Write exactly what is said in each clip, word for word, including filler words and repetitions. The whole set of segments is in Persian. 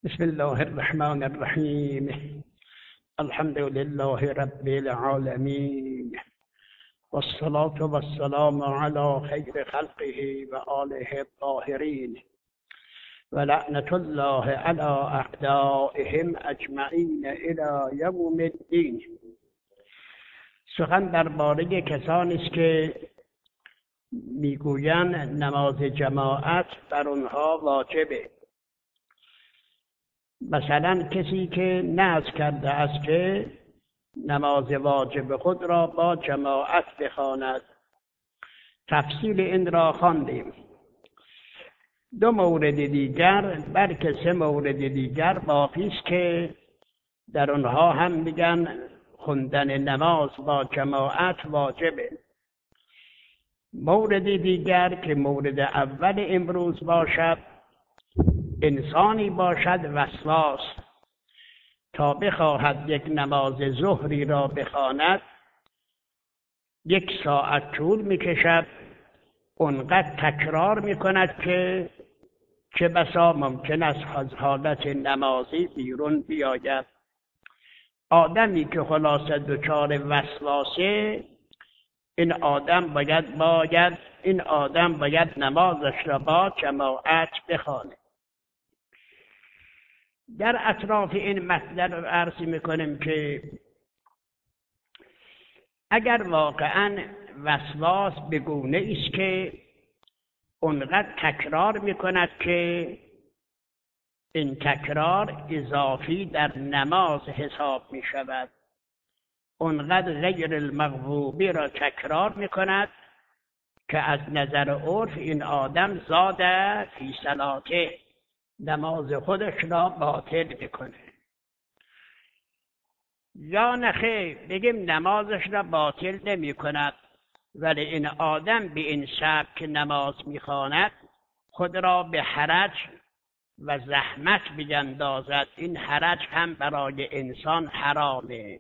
بسم الله الرحمن الرحیم. الحمد لله رب العالمین والصلاة والسلام على خیر خلقه و آله الطاهرین و لعنة الله على اعدائهم اجمعین الی یوم الدین. سخن درباره کسانی است که میگویند نماز جماعت بر آنها واجبه. مثلا کسی که نذر کرده است که نماز واجب خود را با جماعت بخواند. تفصیل این را خواندیم. دو مورد دیگر بلکه سه مورد دیگر باقی است که در آنها هم میگن خواندن نماز با جماعت واجبه. مورد دیگر که مورد اول امروز باشد، انسانی باشد وسواس تا بخواهد یک نماز ظهری را بخواند، یک ساعت طول میکشد، اونقدر تکرار میکند که چه بسا ممکن است از حالت نمازی بیرون بیاید. آدمی که خلاصه دچار وسواسه، این آدم باید باید این آدم باید نمازش را با جماعت بخواند. در اطراف این مطلب عرض میکنیم که اگر واقعا وسواس به گونه است که اونقدر تکرار میکند که این تکرار اضافی در نماز حساب میشود، اونقدر غیر المغضوبی را تکرار میکند که از نظر عرف این آدم زاده فی صلاته، نماز خودش را باطل میکنه. یا نخیر بگیم نمازش را باطل نمی کند، ولی این آدم به این سبک نماز میخواند خود را به حرج و زحمت بیندازد. این حرج هم برای انسان حرامه.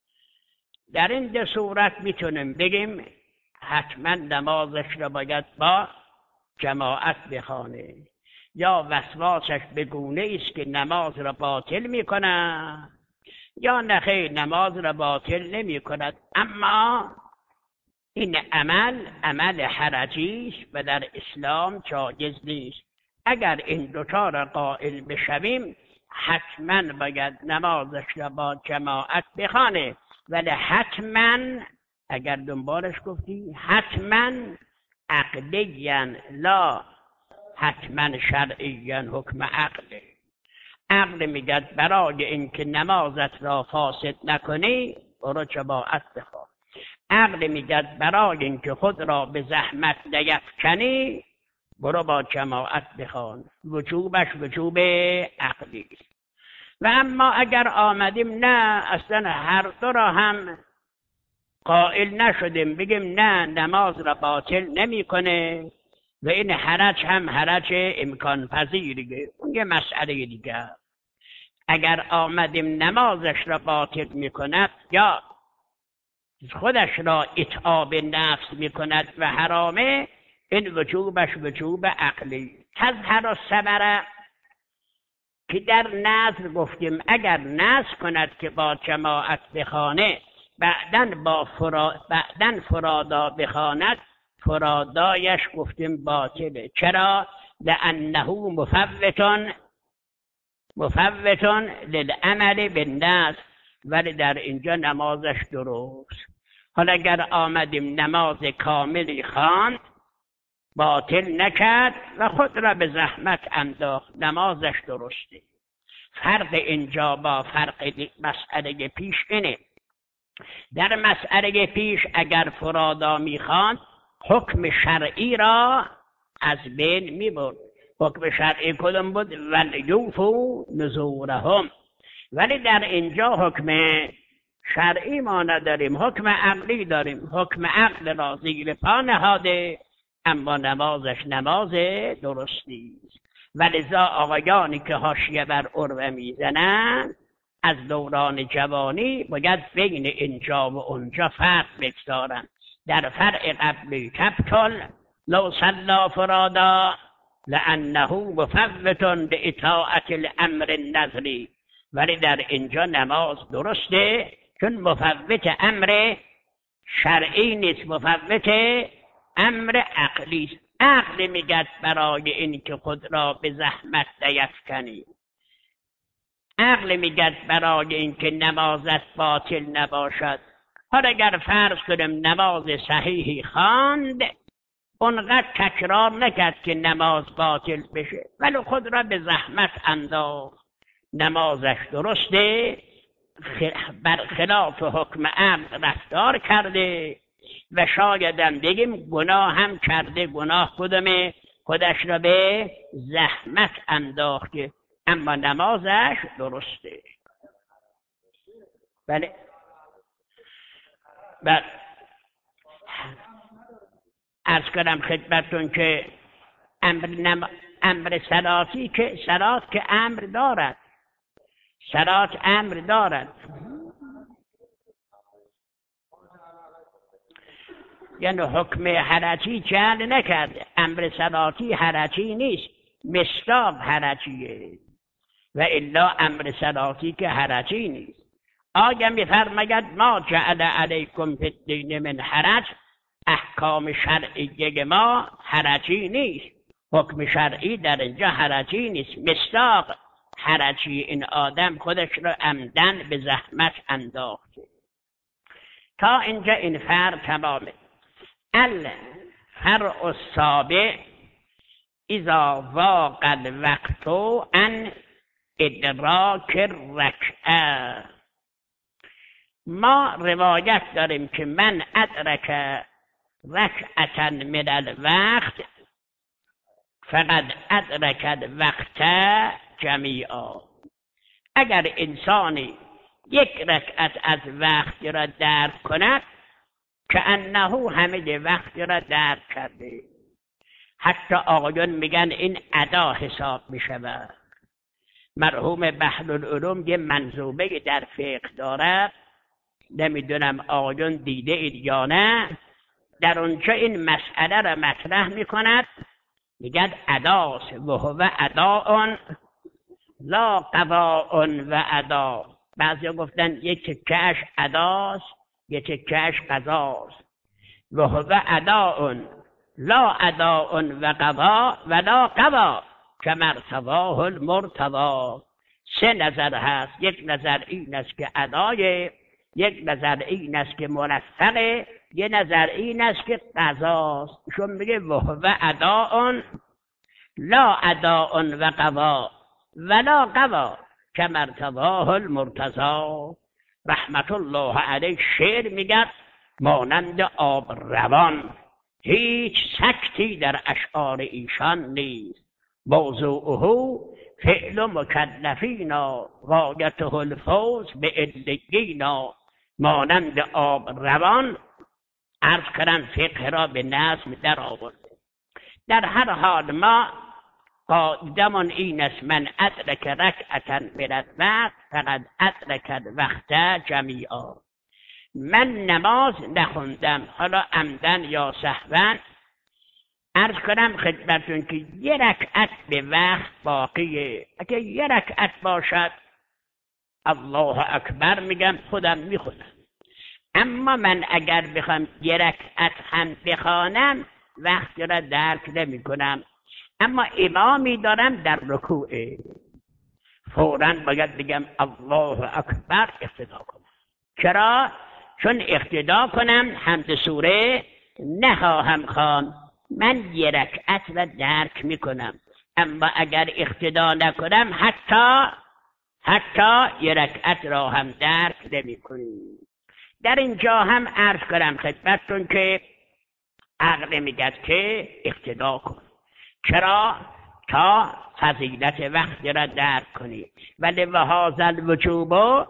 در این دو صورت میتونیم بگیم حتما نمازش را باید با جماعت بخوانه. یا وسواسش به گونه است که نماز را باطل میکنه، یا نخیر نماز را باطل نمی کند، اما این عمل عمل حرجی است و در اسلام جایز نیست. اگر این دوتا را قائل بشویم حتما باید نمازش را با جماعت بخوانه، ولی حتما، اگر دنبالش گفتی، حتما عقلیاً، لا حتما شرعیاً. حکم عقله. عقل میگه برای اینکه نمازت را فاسد نکنی برو جماعت بخوان. عقل میگه برای اینکه خود را به زحمت نیفکنی برو با جماعت بخوان. وجوبش وجوب عقلی. و اما اگر آمدیم نه اصلا هر دو را هم قائل نشدیم، بگیم نه نماز را باطل نمیکنه و این حرج هم حرج امکان پذیریه، اون یه مسئله دیگه. اگر آمدیم نمازش را باطل میکند یا خودش را اتعاب نفس میکند و حرامه، این وجوبش وجوب عقلی. تظهر الثمره که در نذر گفتیم اگر نذر کند که با جماعت بخوانه، بعدن با فرا... بعدن فرادا بخواند، فرادایش گفتیم باطله. چرا؟ لانه مفوتون مفوتون للعمل بالنذر، ولی در اینجا نمازش درست. حالا اگر آمدیم نماز کاملی خواند، باطل نکرد و خود را به زحمت انداخت، نمازش درسته. فرق اینجا با فرق مسئله پیش اینه. در مسئله پیش اگر فرادا میخواند حکم شرعی را از بین میبرد. حکم شرعی کدام بود؟ ولیوفوا نذورهم. ولی در اینجا حکم شرعی ما نداریم، حکم عقلی داریم. حکم عقل را زیر پا نهاده، اما نمازش نماز درست نیست. ولذا آقایانی که حاشیه بر عروه میزنند از دوران جوانی باید بین اینجا و اونجا فرق بگذارند. در فرع قبلی تبطل لو صلی فرادا لانه مفوت لاطاعت الامر النظری، ولی در اینجا نماز درسته چون مفوت امر شرعی نیست، مفوت امر عقلی است. عقل میگد برای این که خود را به زحمت نیفکنی، عقل میگد برای این که نمازت باطل نباشد. حالا اگر فرض کنیم نماز صحیحی خواند، اونقدر تکرار نکرد که نماز باطل بشه، ولی خود را به زحمت انداخت، نمازش درسته، برخلاف حکم امر رفتار کرده و شایدم بگیم گناه هم کرده. گناه کدومه؟ خودش را به زحمت انداخته، اما نمازش درسته. بله بله عرض کنم خدمتون که امر, نم... امر صلاتی که صلات که امر دارد، صلات امر دارد، یعنی حکم حرجی جعل نکرده. امر صلاتی حرجی نیست، مصداق حرجیه، و الا امر صلاتی که حرجی نیست. آگه میفرماید ما جعل علیکم فی الدین من حرج، احکام شرعی ما حرجی نیست، حکم شرعی در اینجا حرجی نیست، مصداق حرجی. این آدم خودش را عمدن به زحمت انداخته. تا اینجا این فرق تمامه. الفرع السابع اذا واقع الوقت ان ادراک الرکعه. ما روایت داریم که من ادرک رکعتا من الوقت فقد ادرک الوقت جمیعا. اگر انسانی یک رکعت از وقت را درک کند که انه همه وقت را درک کرده. حتی آقایون میگن این ادا حساب میشود. مرحوم بحرالعلوم یه منظومه در فقه دارد، نمیدونم آقایون دیده اید یا نه، در اونجا این مسئله را مطرح میکند، میگن اداست و هو اداء لا قضاء و ادا. بعضی گفتن یک تکهش اداست یک تکهش قضاست. و هو اداء لا اداء و قضاء ولا قضاء کما ارتضاه المرتضی. سه نظر هست. یک نظر این است که ادای، یک نظر این است که منفقه، یک نظر این است که قضاست. چون میگه و هو اداء لا اداء و قضاء ولا قضاء کما ارتضاه المرتضی. رحمت الله علیه شعر میگه مانند آب روان، هیچ سکتی در اشعار ایشان نیست. موضوعه فعل مکلفینا غایته الفوز به علیینا. مانند آب روان عرض کردن فقه را به نظم در آورده. در هر حال ما قاعدمون این است من ادرک رکعتا من الوقت فقد ادرک الوقت جمیعا. من نماز نخوندم، حالا عمدن یا سهوا، عرض کنم خدمتون که یه رکعت به وقت باقیه. اگه یه رکعت باشد الله اکبر میگم خودم میخونم، اما من اگر بخوام یه رکعت هم بخوانم وقت را درک نمی کنم. اما امامی دارم در رکوعه، فوراً باید بگم الله اکبر اقتدا کنم. چرا؟ چون اقتدا کنم حمد سوره نخواهم خواند، من یه رکعت را درک میکنم. اما اگر اقتدا نکنم حتی حتی یه رکعت را هم درک نمی کنیم. در اینجا هم عرض کنم خدمتتون که عقل میگه که اقتدا کن. چرا؟ تا فضیلت وقت را درک کنی. ولی و هذا الوجوب،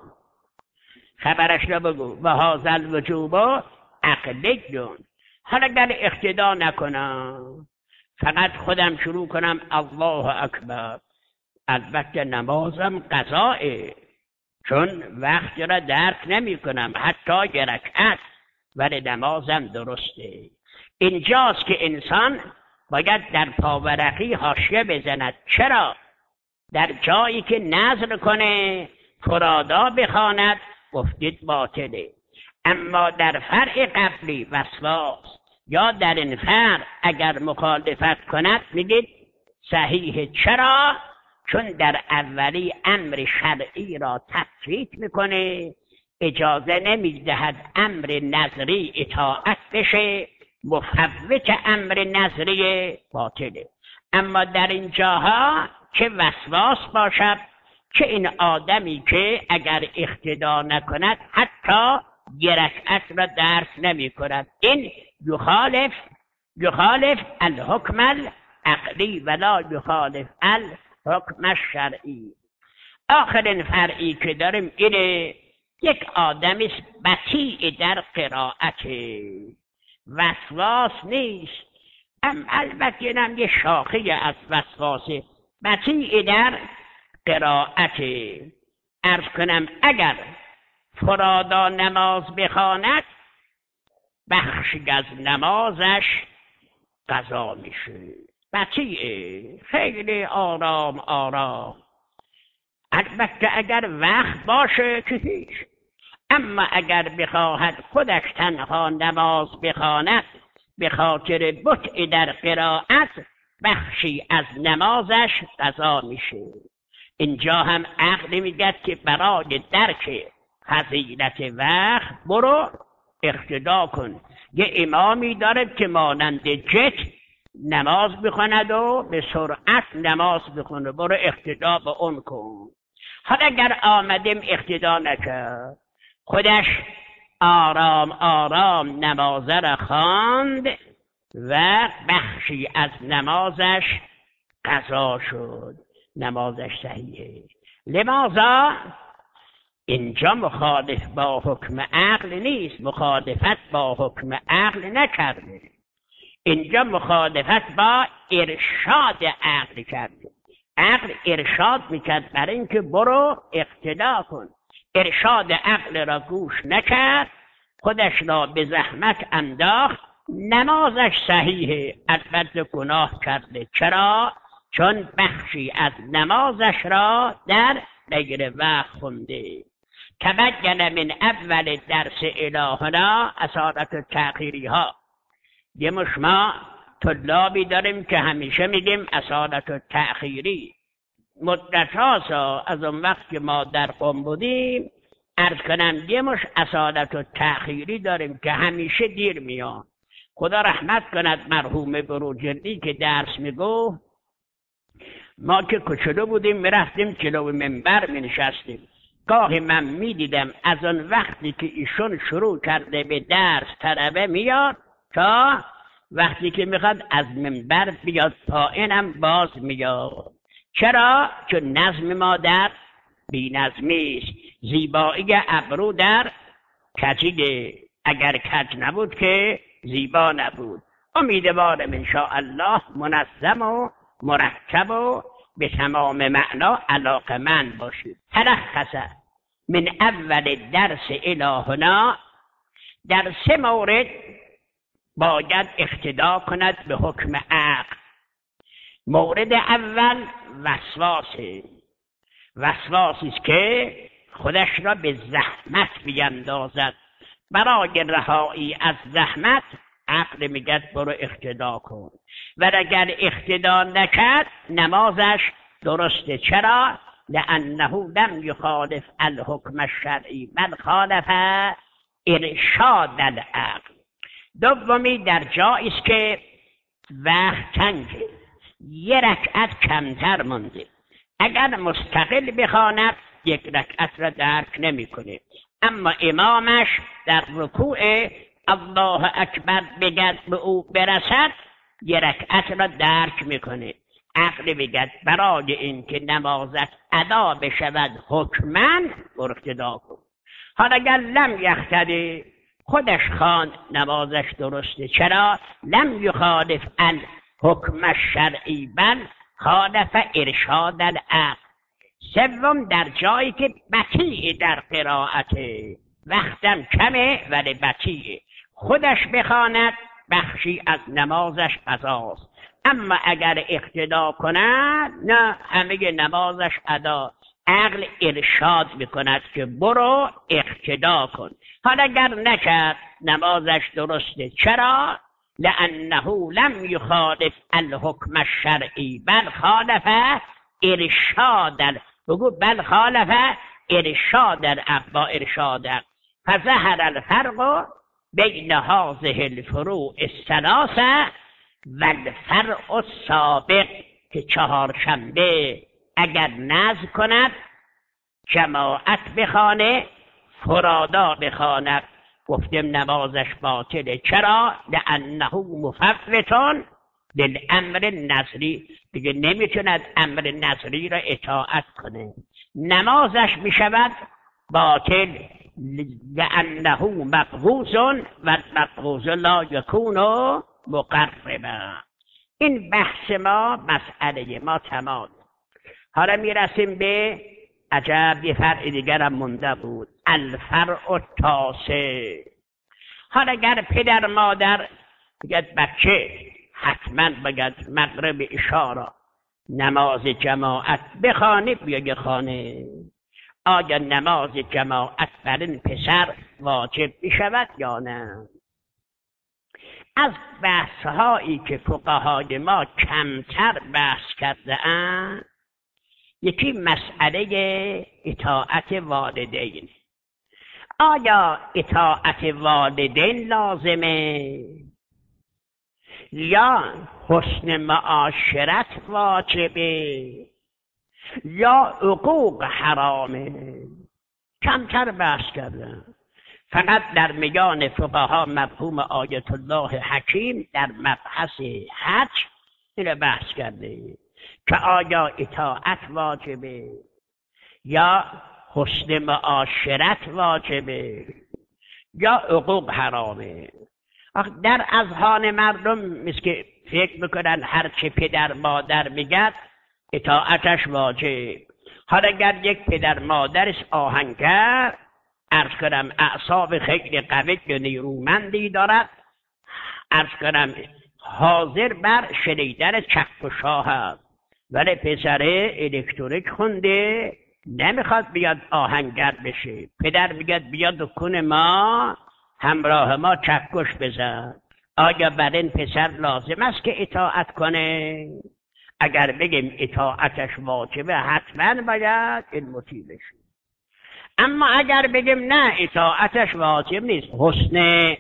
خبرش را بگو، و هذا الوجوب عقلیون. حالا اگر اقتدا نکنم فقط خودم شروع کنم الله اکبر، البته نمازم قضائه چون وقت را درک نمی کنم حتی یه رکعت، ولی نمازم درسته. اینجاست که انسان باید در پاورقی حاشیه بزند. چرا؟ در جایی که نظر کنه فرادا بخواند گفتید باطله. اما در فرع قبلی وسواس یا در این فرع اگر مخالفت کند میگید صحیحه. چرا؟ چون در اولی امر شرعی را تفریط میکنه، اجازه نمیدهد امر نظری اطاعت بشه، مفوت امر نظری باطله. اما در این جاها که وسواس باشد که این آدمی که اگر اقتدا نکند حتی یه رکعت را درک نمی کند، این یخالف یخالف الحکم العقلی ولا یخالف الحکم الشرعی. آخرین فرعی که داریم اینه، یک آدمی بطیء در قرائت، وسواس نیست، ام البته اینم یه شاخه از وسواسه، بطیء در قرائت. عرض کنم اگر فرادا نماز بخواند بخشی از نمازش قضا میشه. بطیء، خیلی آرام آرام. البته اگر وقت باشه که هیچ، اما اگر بخواهد خودش تنها نماز بخواند به خاطر بطء در قرائت بخشی از نمازش قضا میشه. اینجا هم عقل میگه که برای درک فضیلت وقت برو اقتدا کن. یه امامی داره که مانند جت نماز بخواند و به سرعت نماز بخونه، برو اقتدا به اون کن. حالا اگر آمدیم اقتدا نکرد، خودش آرام آرام نمازه را خواند و بخشی از نمازش قضا شد، نمازش صحیحه. لماذا؟ اینجا مخالف با حکم عقل نیست، مخالفت با حکم عقل نکرده، اینجا مخالفت با ارشاد عقل کرده. عقل ارشاد میکرد برای اینکه برو اقتدا کن، ارشاد عقل را گوش نکرد، خودش را به زحمت انداخت، نمازش صحیحه، البته گناه کرده. چرا؟ چون بخشی از نمازش را در غیر وقت خونده. تبین من اول درس الهنا اصالت تأخیری ها. یه مش ما طلابی داریم که همیشه میگیم اصالت تأخیری. مدت هاسا از اون وقت که ما در قم بودیم عرض کنم یه مش اصالت تأخیری داریم که همیشه دیر میان. خدا رحمت کند مرحوم بروجردی که درس میگو، ما که کچلو بودیم میرفتیم جلو منبر مینشستیم، گاهی من میدیدم از اون وقتی که ایشون شروع کرده به درس طلبه میاد تا وقتی که میخواد از منبر بیاد پایینم باز میاد. چرا؟ چون نظم ما در بی نظمی است، زیبایی ابرو در کجیه، اگر کج نبود که زیبا نبود. امیدوارم انشاءالله منظم و مرتب و به تمام معنا علاقمند باشید. تلخص من اول درس الهنا، در سه مورد باید اقتدا کند به حکم عقل. مورد اول وسواسه، وسواسی است که خودش را به زحمت بیندازد. برای رهایی از زحمت عقل میگه برو اقتدا کن، و اگر اقتدا نکرد نمازش درسته. چرا؟ لانه لم یخالف الحکم الشرعی بل خالف ارشاد العقل. دومی در جایی است که وقت تنگه، یه رکعت کمتر مونده، اگر مستقل بخواند یک رکعت را درک نمیکنه، اما امامش در رکوع الله اکبر بگد به او برسد یه رکعت را درک میکنه. عقل بگد برای اینکه نمازت ادا بشود حکماً اقتدا کن. حالا اگر لم یقتدی خودش خواند نمازش درسته. چرا؟ لم یخالف الحکم الشرعی بل خالف ارشاد العقل. سوم در جایی که بطیء در قرائته، وقتم کمه ولی بطیء، خودش بخواند بخشی از نمازش قضاست. اما اگر اقتدا کند نه، همه نمازش ادا. عقل ارشاد میکند که برو اقتدا کن. حالا اگر نکرد نمازش درسته. چرا؟ لانه لم یخالف الحکم الشرعی بل خالف ارشاد. بگو بل خالف ارشاد با ارشاد. فظهر الفرق بین هذه الفروع الثلاثه و الفرع السابق، که چهارشنبه اگر نذر کند جماعت بخوانه، فرادا بخواند، گفتیم نمازش باطله. چرا؟ لانه مفوت للامر نظری، دیگه نمیتوند امر نظری را اطاعت کنه، نمازش میشود باطل. لانه مقبوض و مقبوض لا یکون مقربا. این بحث ما، مسئله ما تمام. حالا میرسیم به عجب یه فرع دیگر هم مونده بود، الفرع التاسع. حالا اگر پدر مادر بگد بچه حتما بگد مغرب اشاره نماز جماعت بخوانه، بیاگه خانه، آیا نماز جماعت بر این پسر واجب میشود یا نه؟ از بحث هایی که فقهای ما کمتر بحث کرده اند، یکی مسئله اطاعت والدین. آیا اطاعت والدین لازمه یا حسن معاشرت واجبه یا حقوق حرامه؟ کمتر بحث کردن. فقط در میان فقها مفهوم آیت الله حکیم در مبحث حج اینو بحث کرده که آیا اطاعت واجبه یا حسن معاشرت واجبه یا حقوق حرامه. در اذهان مردم مثل که فکر میکنن هر چه پدر مادر میگد اطاعتش واجب. حالا اگر یک پدر مادرش آهنگر، عرض کنم اعصاب خیلی قوی و نیرومندی دارد، عرض کنم حاضر بر شنیدن چک و شاه هست، ولی پسره الکتریک خونده نمیخواد بیاد آهنگر بشه. پدر میگد بیا دکون ما همراه ما چکش بزن. آیا بر این پسر لازم است که اطاعت کنه؟ اگر بگیم اطاعتش واجبه، حتما باید این مطیع بشه. اما اگر بگیم نه اطاعتش واجب نیست، حسن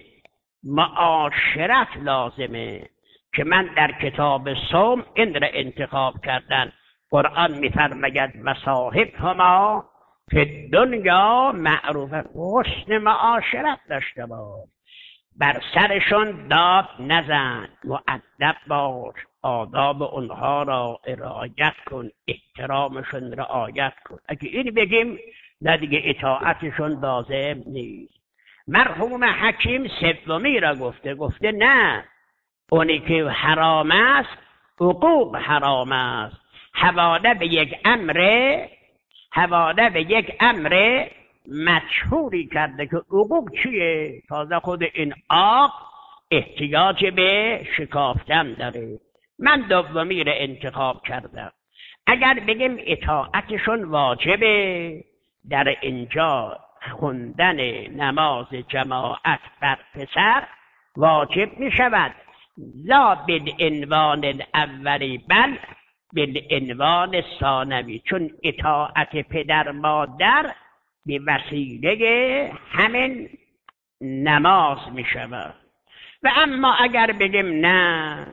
معاشرت لازمه، که من در کتاب صوم این را انتخاب کردن. قرآن میفرماید مصاحب هما فی دنیا معروفه، حسن معاشرت داشته باش، بر سرشون داد نزن، مؤدب باش، آداب اونها را رعایت کن، احترامشون رعایت کن. اگه این بگیم نه دیگه اطاعتشون لازم نیست. مرحوم حکیم سومی را گفته، گفته نه، اونی که حرام است حقوق حرام است. حواله به یک امر حواله به یک امر مشهوری کرده که حقوق چیه؟ تازه خود این آق احتیاج به شکافتن داره. من دومی را انتخاب کردم. اگر بگیم اطاعتشون واجبه، در اینجا خوندن نماز جماعت بر پسر واجب می شود، لا بالعنوان الاولی بل بالعنوان ثانوی، چون اطاعت پدر مادر به وسیله همین نماز می شود. و اما اگر بگیم نه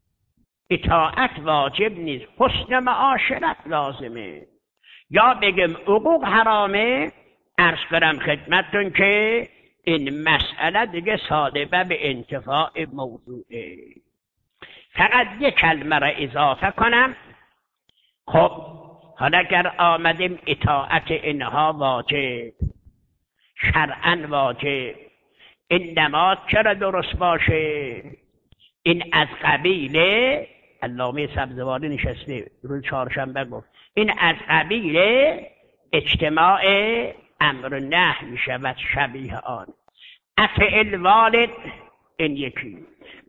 اطاعت واجب نیست، حسن معاشرت لازمه، یا بگیم حقوق حرامه، عرض کنم خدمتتون که این مسئله دیگه صادبه به انتفاع موضوعه. فقط یک کلمه را اضافه کنم. خب حالا اگر آمدیم اطاعت اینها واجب، شرعاً واجب، این نماز چرا درست باشه؟ این از قبیله علامه سبزواری نشسته روز چهارشنبه گفت، این از قبیله اجتماع امر و نهی می شود، شبیه آن. افعل والد این یکی،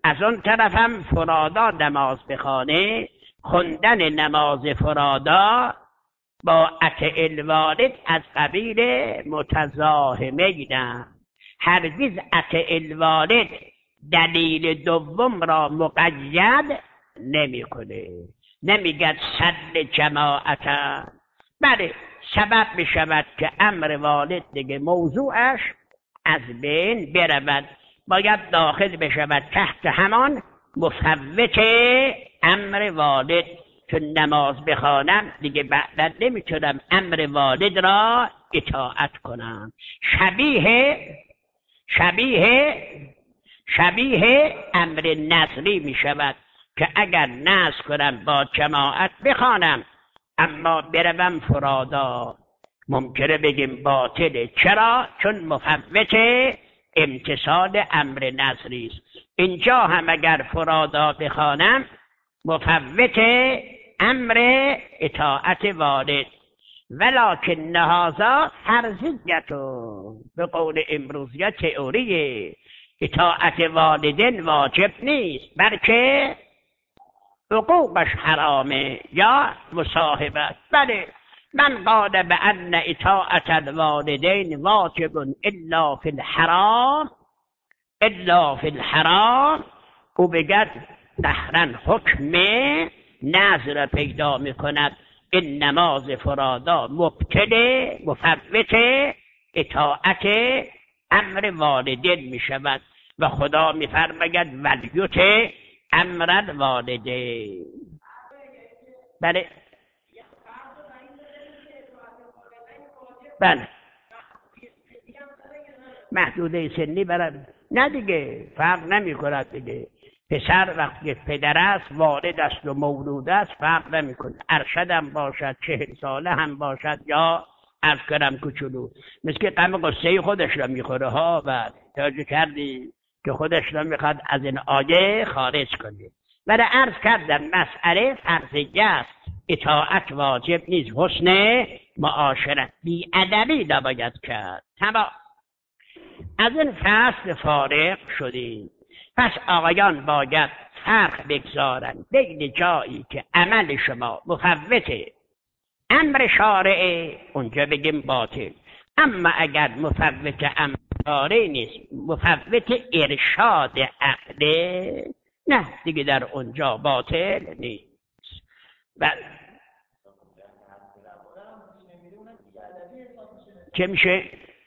از اون طرف هم فرادا نماز بخوانه، خوندن نماز فرادا با اطع الوالد از قبیل متزاحمین. هرگز اطع الوالد دلیل دوم را مقید نمیکنه، نمیگه صل جماعتا. بله سبب میشود که امر والد دیگه موضوعش از بین برود، باید داخل بشود تحت همان مفوت امر والد. چون نماز بخوانم دیگه بعد نمیتونم امر والد را اطاعت کنم. شبیه شبیه شبیه امر نظری میشود که اگر نذر کنم با جماعت بخوانم اما بروم فرادا، ممکنه بگیم باطله. چرا؟ چون مفوت امتثال امر نظری است. اینجا هم اگر فرادا بخوانم مفوت امر اطاعت والد. ولکن هذا فرضیتون، به قول امروزی تئوری اطاعت والدین واجب نیست بلکه حقوقش حرامه یا مصاحبت. بله من قال بأن اطاعت الوالدین واجب الا فی الحرام الا فی الحرام، او بگد دهرا حکم نظر پیدا میکند. این نماز فرادا مبتل مفوت اطاعت امر والدین میشود و خدا میفرماید ولیت امر الوالدین. بله بله محدوده سنی برای نه دیگه فرق نمی کند دیگه. پسر وقتی پدر است والد است و مولود است فرق نمی کند، ارشد هم باشد چهل ساله هم باشد یا عرض کردم کوچولو، مثل که غم قصه خودش را میخوره ها. و توجه کردی که خودش را میخواد از این آیه خارج کنه. ولی عرض کردم مسئله فرضیه است، اطاعت واجب نیست، حسن معاشرت بی ادبی نباید کرد. تمام. از این فصل فارغ شدیم. پس آقایان باید فرق بگذارند بین جایی که عمل شما مفوت امر شارعه اونجا بگیم باطل، اما اگر مفوت امر شارعه نیست مفوت ارشاد عقله، نه دیگه در اونجا باطل نیست. بله چه میشه؟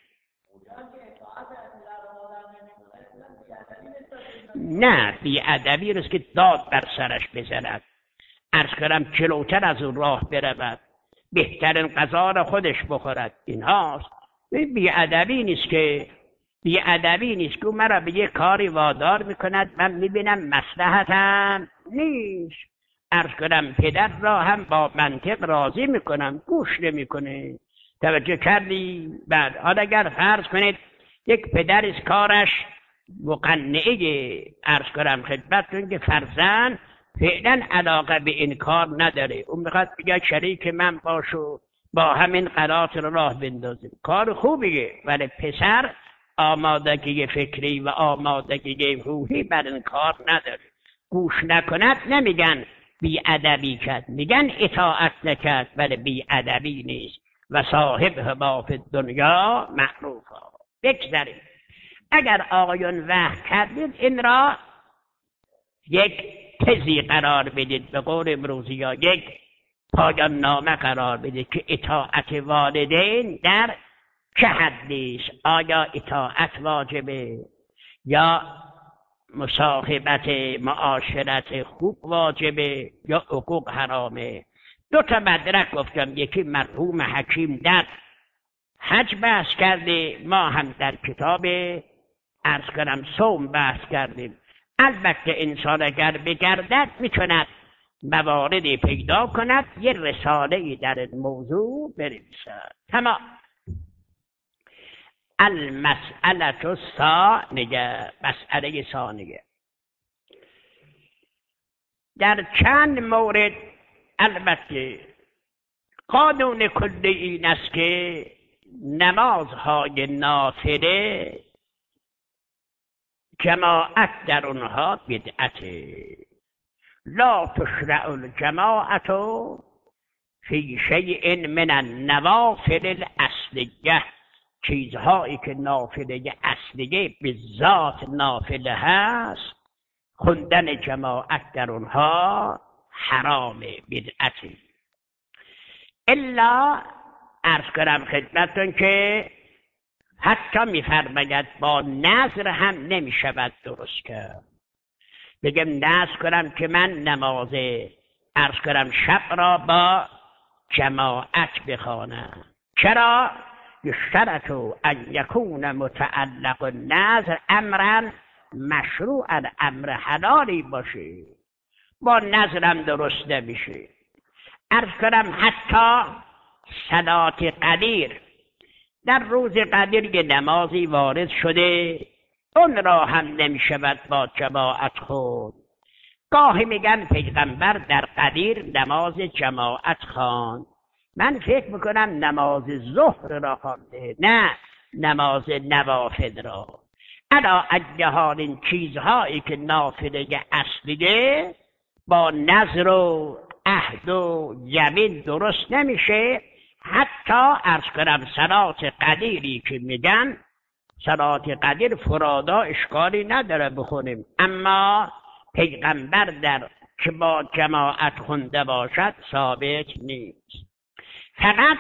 نه بی ادبی است که داد بر سرش بزند، عرض کنم جلوتر از اون راه برود، بهترین غذا را خودش بخورد. اینهاست. بی ادبی نیست که بی ادبی نیست که مرا به یه کاری وادار میکند من میبینم مصلحتم نیست، عرض کنم پدر را هم با منطق راضی میکنم گوش نمیکنه. توجه کردی؟ بعد حالا اگر فرض کنید یک پدر از کارش مقنعه، عرض کنم خدمتتون که فرزند فعلا علاقه به این کار نداره، اون میخواد بگه شریک من باشو با همین قرارات رو راه بندازیم، کار خوبیه، ولی پسر آمادگی فکری و آمادگی روحی بر این کار نداره. گوش نکند نمیگن بی ادبی کرد، میگن اطاعت نکرد، ولی بی ادبی نیست. و صاحب ما فی الدنیا معروفا. بگذاریم اگر آقایون وقت کردید این را یک تزی قرار بدید، به قول امروزی یا یک پایان نامه قرار بدید که اطاعت والدین در چه حدی است. آیا اطاعت واجبه یا مصاحبت معاشرت خوب واجبه یا حقوق حرامه؟ دو تا مدرک گفتم، یکی مرحوم حکیم در حج بحث کرده، ما هم در کتاب عرض کنم صوم بحث کردیم. البته انسان اگر بگردد میتوند مواردی پیدا کند یه رساله‌ای در این موضوع بنویسد. تمام. المسئله الثانیه، مسئله ثانیه در چند مورد. البته قانون کلی این است که نمازهای نافله جماعت در اونها بدعته. لا تشرع الجماعت فی شیء من النوافل الاصلیه، چیزهایی که نافله اصلیه به ذات نافله هست خوندن جماعت در اونها حرامه، بدعته. الا عرض کنم خدمتتون که حتی میفرماید با نذر هم نمیشود درست کرد. بگم نذر کنم که من نماز عرض کنم شب را با جماعت بخوانم. چرا؟ یشترط ان یکون متعلق النذر امرا مشروعا، امر حلالی باشه، با نذرم درست نمیشه. عرض کنم حتی صلات قدیر، در روز قدیر یه نمازی وارد شده، اون را هم نمیشود با جماعت خود. گاهی میگن پیغمبر در قدیر نماز جماعت خواند، من فکر میکنم نماز ظهر را خوانده، نه نماز نوافل را. علا ای حال این چیزهایی که نافله اصلیه با نذر و عهد و یمین درست نمیشه. حتی عرض کنم صلات قدیری که میگن صلات قدیر فرادا اشکالی نداره بخونیم، اما پیغمبر در که با جماعت خونده باشد ثابت نیست. فقط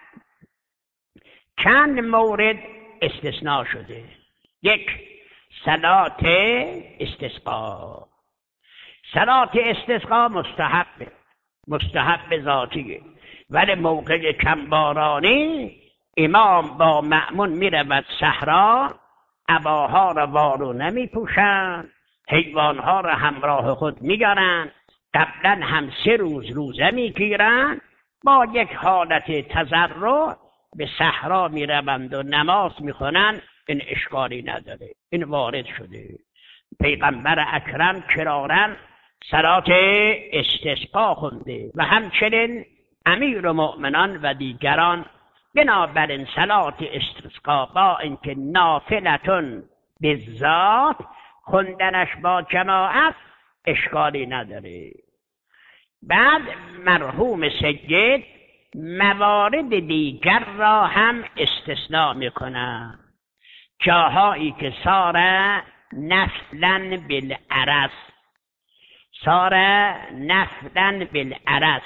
چند مورد استثناء شده. یک، صلات استسقا. صلات استسقا مستحب مستحب ذاتیه، ولی موقع کمبارانی امام با مأمون میرود صحرا، عباها را وارو نمی پوشند، حیوانها را همراه خود میگیرند، قبلا هم سه روز روزه میگیرند، با یک حالت تضرع به صحرا میروند و نماز میخونند. این اشکالی نداره، این وارد شده. پیغمبر اکرم کرارن صلات استسقا خونده و همچنین امیر المؤمنان و دیگران. بنابراین صلات استسقا با اینکه نافلتون به ذات خوندنش با جماعت اشکالی نداره. بعد مرحوم سید موارد دیگر را هم استثناء میکنه، جاهایی که ساره نفلا بالعرض، ساره نفلا بالعرض.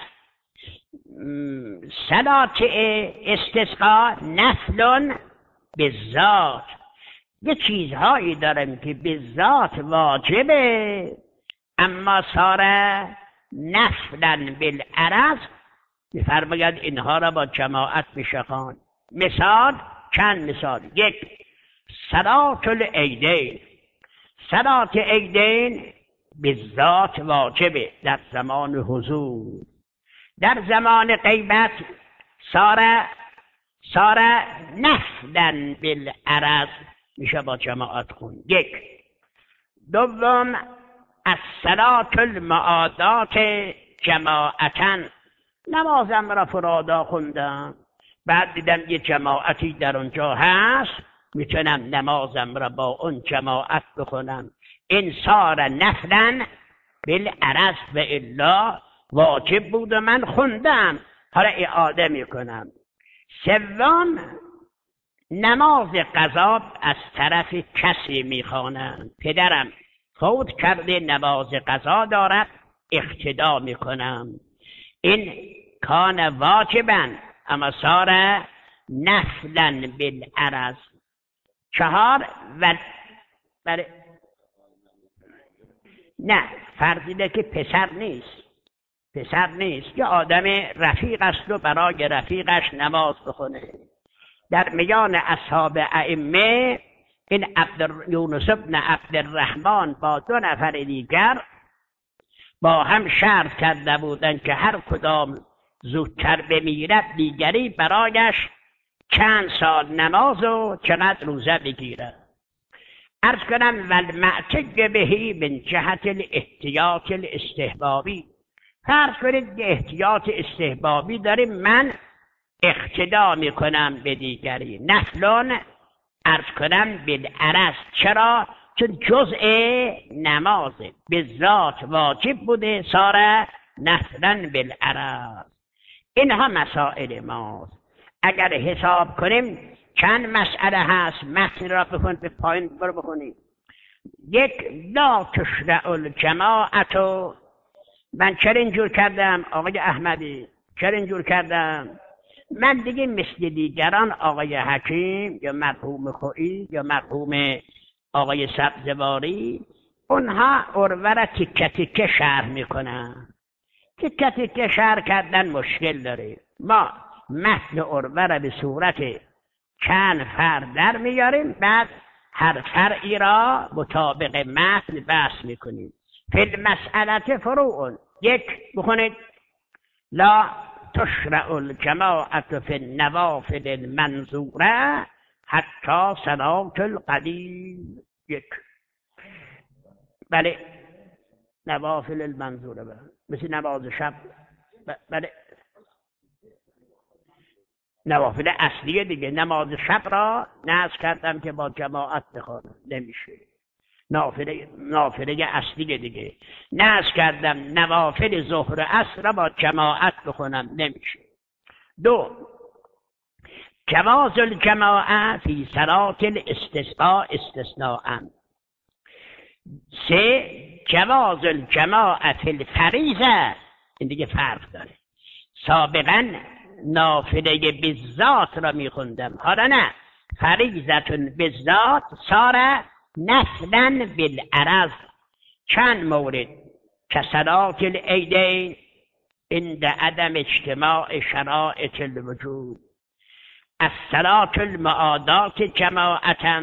صلات استسقا نفل به ذات، یه چیزهایی دارم که به ذات واجبه اما ساره نفلا بالعرض، میفرماید اینها را با جماعت میشه خواند. مثال، چند مثال. یک، صلات العیدین. صلات عیدین به ذات واجبه در زمان حضور. در زمان غیبت ساره ساره نفلا بالعرض میشه با جماعت خون. یک. دوم، الصلاة المعادات جماعتن. نمازم را فرادا خوندم، بعد دیدم یه جماعتی در اونجا هست، میتونم نمازم را با اون جماعت بخونم. این ساره نفلا بالعرض و الا واجب بود و من خوندم، حالا اعاده میکنم. سوم، نماز قضا از طرف کسی میخوانم، پدرم فوت کرده نماز قضا دارد اقتدا میکنم، این کان واجبا اما ساره نفلا بالعرض. چهار، و بر... نه فرضیده که پسر نیست، پسر نیست، یه آدم رفیق است و برای رفیقش نماز بخونه. در میان اصحاب ائمه این عبد یونس ابن عبدالرحمن با دو نفر دیگر با هم شرط کرده بودند که هر کدام زودتر بمیرد دیگری برایش چند سال نماز و چقدر روزه بگیرد. عرض کنم والمعتق بهی من جهت الاحتیاط الاستحبابی. فرض کنید احتیاط استحبابی داریم، من اقتدا میکنم به دیگری، نفلون عرض کنم بالعرض. چرا؟ چون جزء نمازه به ذات واجب بوده ساره نفلا بالعرض. اینها مسائل ماست. اگر حساب کنیم چند مسئله هست. متن را بخون، به پایین برو بخونیم. یک، لا تشرع الجماعت. من چرا اینجور کردم آقای احمدی؟ چرا اینجور کردم؟ من دیگه مثل دیگران آقای حکیم یا مرحوم خویی یا مرحوم آقای سبزواری اونها عروه را تیکه تیکه شرح میکنن. تیکه تیکه شرح کردن مشکل داره. ما متن عروه را به صورت چند فرع در میاریم، بعد هر فرعی را مطابق متن بحث میکنیم. فی المسئله فروع. یک بخونید لا تشرع الجماعت فی النوافل المنظوره حتی صلاة القلیل. یک، بله نوافل المنظوره، بله مثل نماز شب، بله نوافل اصلیه دیگه. نماز شب را نذر کردم که با جماعت بخوانم، نمیشه. نافله نافله اصلیه دیگه. نذر کردم نوافل ظهر عصر را با جماعت بخونم، نمیشه. دو، جواز الجماعه فی صلاة الاستسقاء استثناء. سه، جواز الجماعه فی الفریضه. این دیگه فرق داره. سابقا نافله بالذات را میخوندم، حالا نه، فریضتون بالذات ساره نفلا بالعرض. چند مورد که صلاة العیدین عند عدم اجتماع شرائط الوجود، الصلاة المعادات جماعتا،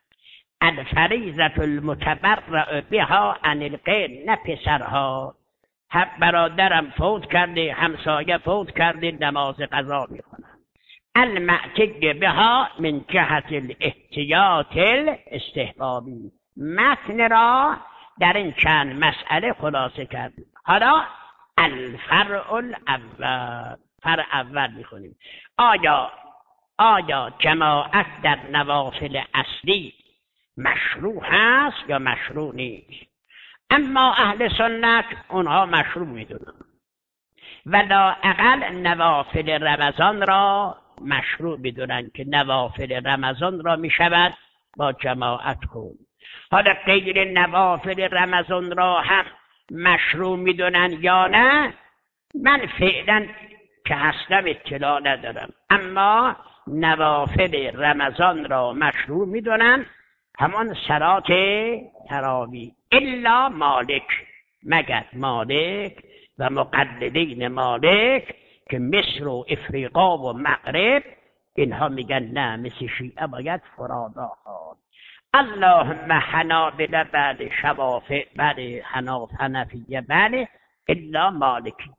الفریضة المتبرع بها عن الغیر. نه پسرها، هم برادرم فوت کرده، همسایه فوت کرده، نماز قضا میخونن. المعتق بها من جهت الاحتیاط الاستحبابی. متن را در این چند مسئله خلاصه کردیم. حالا الفرع الاول، فرع اول میخونیم. آیا آیا جماعت در نوافل اصلی مشروع هست یا مشروع نیست؟ اما اهل سنت اونها مشروع میدونن و لااقل نوافل رمضان را مشروع میدونن که نوافل رمضان را میشود با جماعت خون. حالا غیر نوافل رمضان را هم مشروع میدونن یا نه، من فعلا که هستم اطلاع ندارم، اما نوافل رمضان را مشروع میدونن، همان صلات تراویح. الا مالک، مگر مالک و مقلدین مالک که مصر و افریقا و مغرب، اینها میگن نه، مثل شیعه باید فرادا خواد. اللهم حنابله بله، شوافع بله، حناف حنفیه بله، الا مالکی.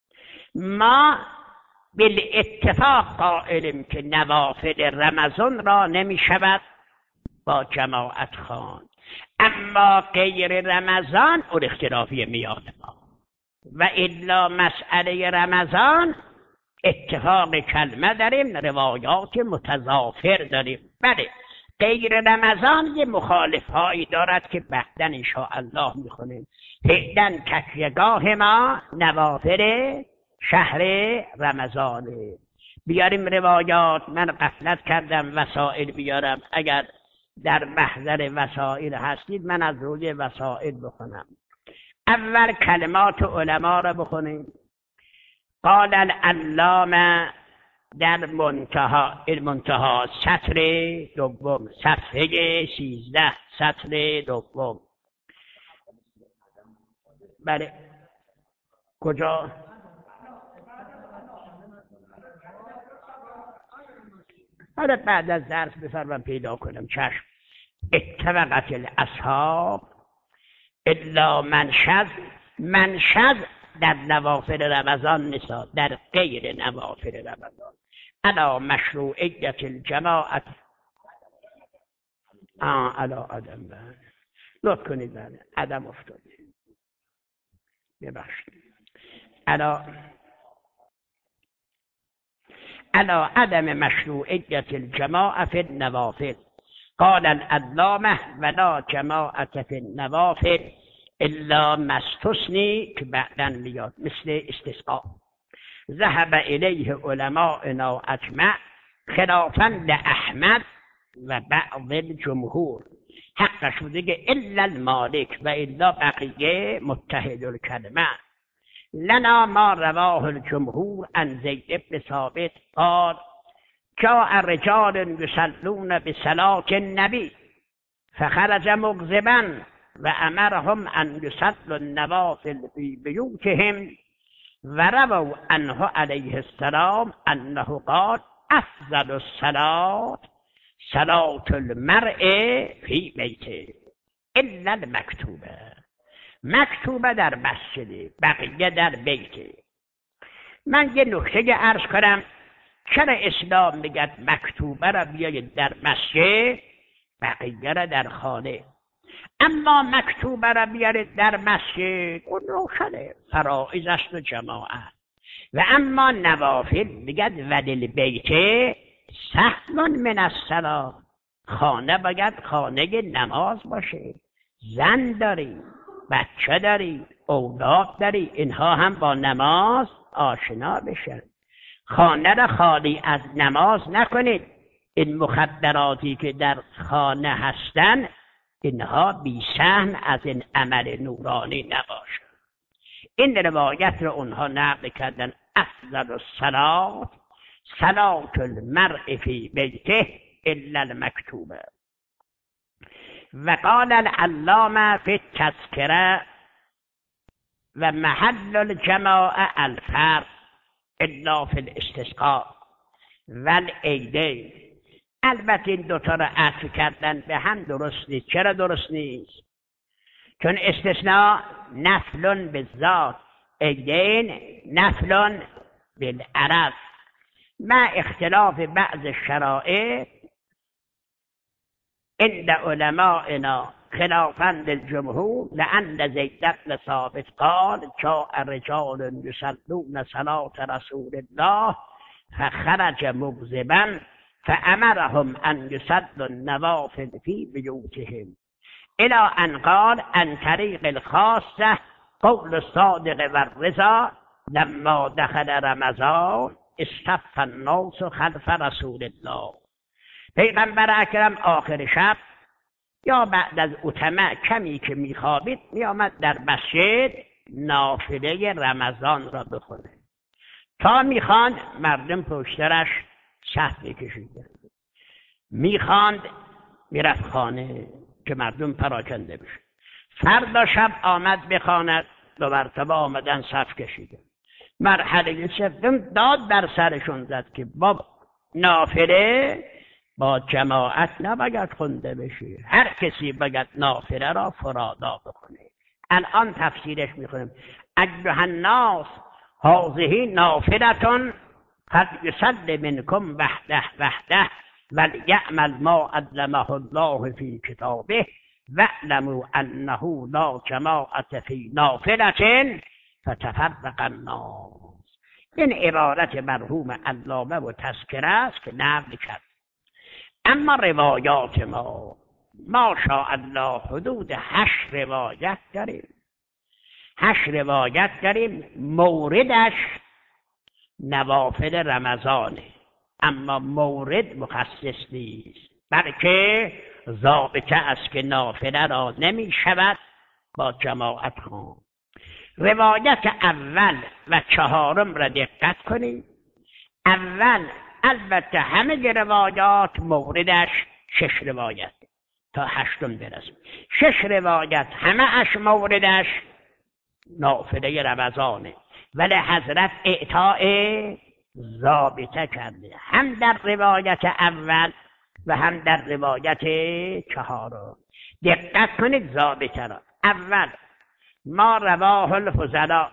ما بالاتفاق قائلیم که نوافل رمضان را نمیشود با جماعت خواند، اما غیر رمضان اون اختلافی میاد ما. و الا مسئله رمضان اتفاق کلمه داریم، روایات متضافر داریم. بله غیر رمضان یه مخالف هایی دارد که بعداً انشاءالله میخونیم. فعلا تکیهگاه ما نوافل شهر رمضانه. بیاریم روایات. من غفلت کردم وسائل بیارم، اگر در محضر وسائل هستید من از روی وسائل بخونم. اول کلمات علما را بخونیم. قال العلامه در منتها، المنتها سطر دوم، صفحه سیزده، سطر دوم. بله کجا؟ حالا بعد از درس بفرمم پیدا کنم. چشم. اتفقت الاصحاب الا منشذ. منشذ در نوافل رمضان نیست، در غیر نوافل رمضان. الا مشروعیت الجماعت. آه الا عدم. بله لطف کنید، بله عدم افتاده، ببخشید. الا الا عدم مشروعیت الجماعه فی النوافل. قال العلامه ولا جماعت فی النوافل الا مستثنی که بعداً میاد مثل استسقاء. ذهب الیه علماءنا اجمع خلافاً لاحمد و بعض الجمهور. حقش بوده الا المالک و الا بقیه متحد الکلمه. لنا ما رواه الجمهور عن زید بن ثابت قال جاء رجال يصلون بصلاة النبي فخرج مغضبا وأمرهم أن يصلوا النوافل في بيوتهم ورووا عنه عليه السلام أنه قال أفضل الصلاة صلاة المرء في بیته الا المکتوبه. مکتوبه در مسجد، بقیه در بیته. من یه نکته عرض کنم، چرا اسلام میگه مکتوبه را بیایید در مسجد، بقیه را در خانه؟ اما مکتوبه را بیارید در مسجد اون روشنه، فرائض است و جماعت. و اما نوافل میگه ودل بیته سهل من الصلاة. خانه باید خانه نماز باشه. زن داری، بچه داری، اولاد داری، اینها هم با نماز آشنا بشن. خانه را خالی از نماز نکنید. این مخدراتی که در خانه هستن اینها بی سهم از این عمل نورانی نباشن. این روایت را اونها نقل کردن افضل الصلاة صلاة المرء فی بیته الا المکتوبه. و قال العلامه فی التذکره و محل الجماعه الفرد الا فی الاستسقاء و العیدین. البته این دوتا را عطف کردن به هم درست نیست. چرا درست نیست؟ چون استثناء نفل بالذات، عیدین نفل بالعرض. مع اختلاف بعض الشرائع عند علمائنا خلافاً للجمهور لأن زید بن ثابت قال جاء رجال يصلون صلاة رسول الله فخرج مغضبا فأمرهم أن يصلوا النوافل في بيوتهم إلى أن قال عن طريق الخاصة قول الصادق والرضا لما دخل رمضان استف الناس خلف رسول الله. پیغمبر اکرم آخر شب یا بعد از عتمه کمی که میخوابید میآمد در مسجد نافله رمضان را بخونه. تا میخواند مردم پشترش صف میکشیدند، میخواند میرفت خانه که مردم پراکنده بشه. فردا شب آمد بخواند، دو مرتبه آمدن صف کشیدن. مرحله سوم داد بر سرشون زد که با نافله با جماعت نباید خونده بشه، هر کسی باید نافله را فرادا بکنه. الان تفسیرش میخونیم ایها الناس هذه نافلة قد یصلی منکم وحده وحده ولیعمل ما علمه الله فی کتابه واعلموا انه لا جماعة فی نافلة فتفرق الناس. این عبارت مرحوم علامه و تذکره است که نقل کرد. اما روایات ما ماشاءالله حدود هشت روایت داریم. هشت روایت داریم موردش نوافل رمضانه، اما مورد مخصص نیست، بلکه ضابطه است که نافله را نمی شود با جماعت خواند. روایت اول و چهارم را دقت کنید. اول البته همه روایات موردش شش روایت تا هشتم برسیم. شش روایت همه اش موردش نافله رمضانه، ولی حضرت اعطاء ضابطه کرده هم در روایت اول و هم در روایت چهارم. دقت کنید ضابطه را. اول ما رواه الفضلاء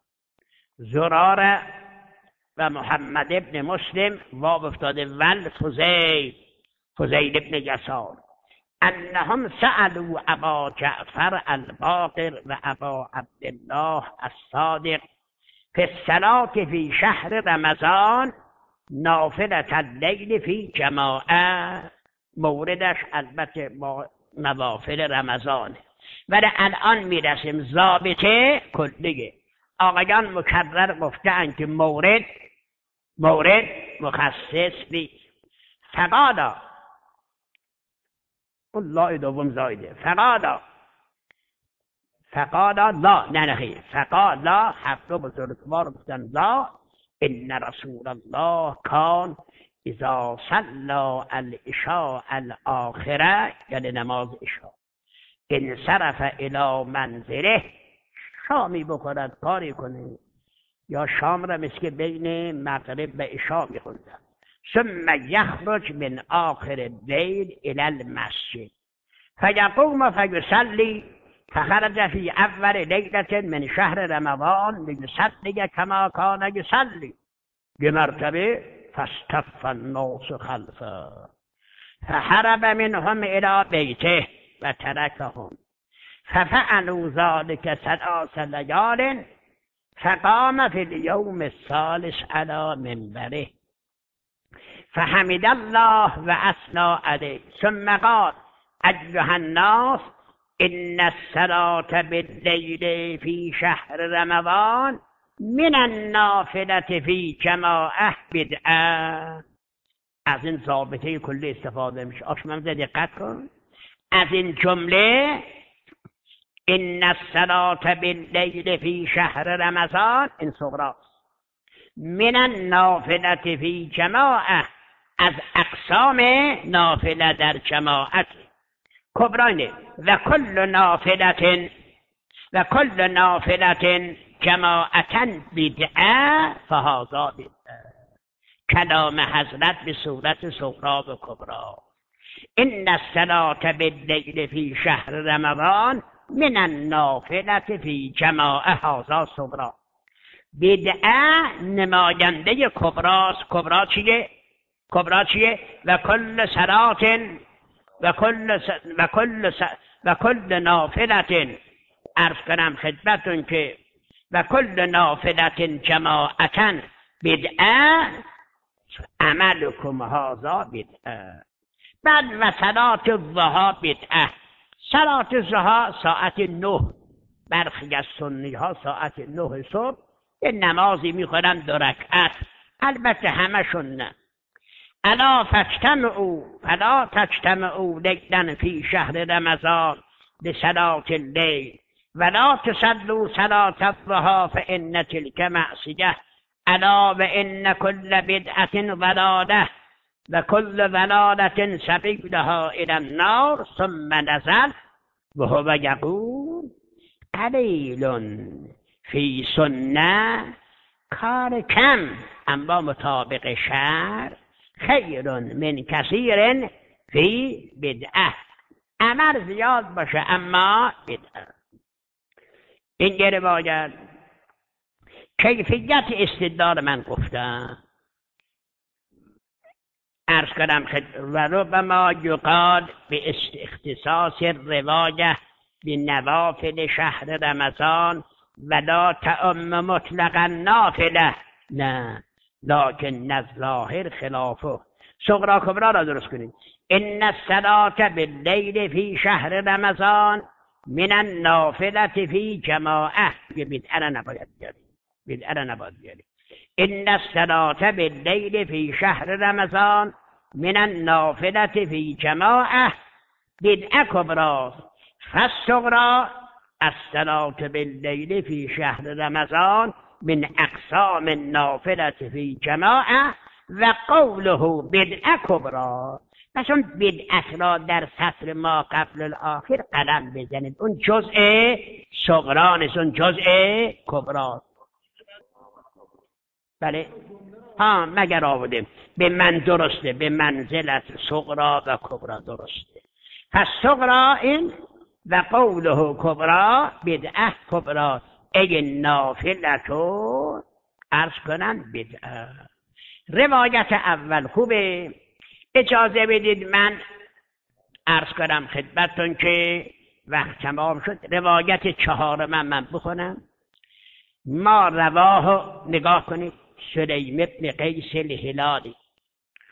زراره و محمد ابن مسلم واو افتاده ول فضیل فضیل ابن یسار انهم سألوا ابا جعفر الباقر و ابا عبدالله الصادق فی الصلاة فی شهر رمضان نافلة اللیل فی جماعه موردش البته با نوافل رمضانه. ولی الان میرسیم ضابطه کلیه. آقایان مکرر گفتن که مورد مورد مخصص نیست. فقادا اون لای دوم زایده فقادا فقادا لا نه نخیر فقادا هفته بزرگوار گفتن لا ان رسول الله کان اذا صلى العشاء الاخره یعنی نماز عشا انصرف الى منزله شامی بکند کاری کنه یا شام را مثل بین مغرب و عشا میخوندن ثم یخرج من آخر اللیل الى المسجد فیقوم فیصلی فخرج فی اول لیلة من شهر رمضان لیصلی کما کان یصلی بمرتبه فاصطف الناس خلفه فهرب منهم الى بیته و ترکهم ففعلوا ذلك ثلاث لیال فقام في اليوم الثالث على منبره فحمد الله وأثنى عليه ثم قال أيها الناس إن الصلاة بالليل في شهر رمضان من النافلة في جماعة بدعة. از این ضابطه کلی استفاده میشه. آشمم دقت کن. از این جمله إن الصلاة بالليل في شهر رمضان این صغراست. من النافلة في جماعة از اقسام نافله در جماعت کبرانه و کل نافلة و کل نافلة جماعتا بدعه فهذا بدعه. کلام حضرت به صورت صغرا و کبرا. ان الصلاة باللیل فی شهر رمضان من النافلة فی جماعه هذا صغرا. بدعه نماینده کبراست. کبرا چیه؟ کبرا چیه؟ و کل صلات و کل س... و کل س... و کل نافلة عرض کنم خدمتون که و کل نافلة جماعتا بدعه عملکم هذا بدعه. بعد و صلات الضحی بدعه. صلات الضحی ساعت نه، برخی از سنی ها ساعت نه صبح یه نمازی میخونن دو رکعت، البته همشون نه. الا فاجتمعوا فلا تجتمعوا لیلا فی شهر رمضان لصلاة اللیل ولا تصلوا صلاة الضحی فإن تلك معصیة. الا وإن كل بدعة ضلالة وكل ضلالة سبيلها إلى النار. ثم نزل وهو يقول قلیل فی سنه کار کم اما مطابق شرع خیر من کثیر فی بدعه. عمل زیاد باشه اما بدعه. این یه روایت. کیفیت استدلال من گفتم عرض کنم و ربما یقال به اختصاص روایه به نوافل شهر رمضان ولا تعم مطلقا نافله. نه لکن الظاهر خلافه. صغرا کبرا را درست کنید. ان الصلاة باللیل فی شهر رمضان من النافلة فی جماعه. یه بدعه را نباید بیاری. بدعه را نباید بیاری. ان الصلاة باللیل فی شهر رمضان من النافلة فی جماعه بدعه کبراست. فالصغرا الصلاة باللیل فی شهر رمضان من اقسام النافلة فی جماعه و قوله بدعه کبرا. پس اون بدعت را در سطر ما قبل الاخر قلم بزنید. اون جزء صغرا نیست، اون جزء کبرا. بله ها مگر آورده به من درسته، به منزلت صغرا و کبرا درسته. پس صغرا این و قوله کبرا بدعه کبرا. ای نافلتو عرض کنن بدعه. روایت اول خوبه. اجازه بدید من عرض کنم خدمتتون که وقت تمام شد. روایت چهارم من, من بخونم. ما رواه نگاه کنید. سلیم ابن قیس الهلالی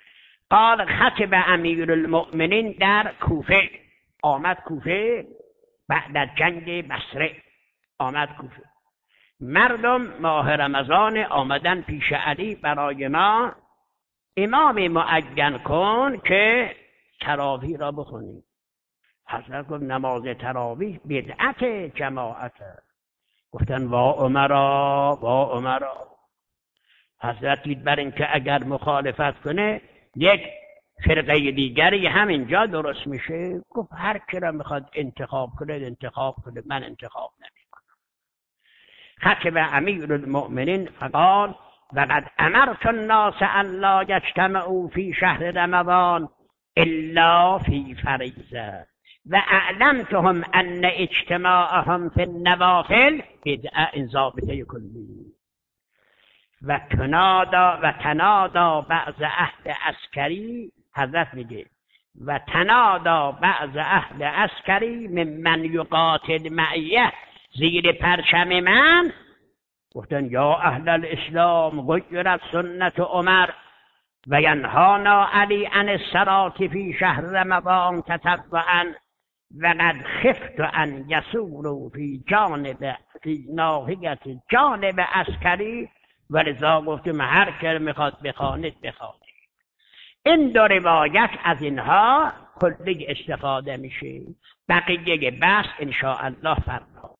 قال خطب امیر المؤمنین در کوفه، آمد کوفه بعد از جنگ بصره، آمد کوفه. مردم ماه رمضان آمدن پیش علی برای ما امام معین کن که تراویح را بخونیم. حضرت گفت نماز تراویح بدعت جماعت. گفتن وا عمرا وا عمرا. حضرت دید بر این که اگر مخالفت کنه یک فرقه دیگری همینجا درست میشه. گفت هر کی را میخواد انتخاب کنه انتخاب کنه، من انتخاب نمیکنم. خطب امیر المؤمنین فقال وقد امرت الناس ان لا یجتمعوا فی شهر رمضان الا فی فریضه و اعلمتهم ان اجتماعهم فی النوافل بدعه ضابطه کلی. و تنادا و تنادا بعض اهل عسکری، حضرت میگه و تنادا بعض اهل عسکری ممن یقاتل معیه، زیر پرچم من گفتن یا اهل الاسلام غیرت سنت عمر و ینهانا علی عن الصلاة فی شهر رمضان تطوعا و قد خفت ان یسولوا فی جانب فی ناحیت جانب عسکری و لذا گفتیم هر که میخواد بخوانید بخوانید. این دو روایت از اینها کلی استفاده میشه. بقیه بحث ان شاء الله فردا.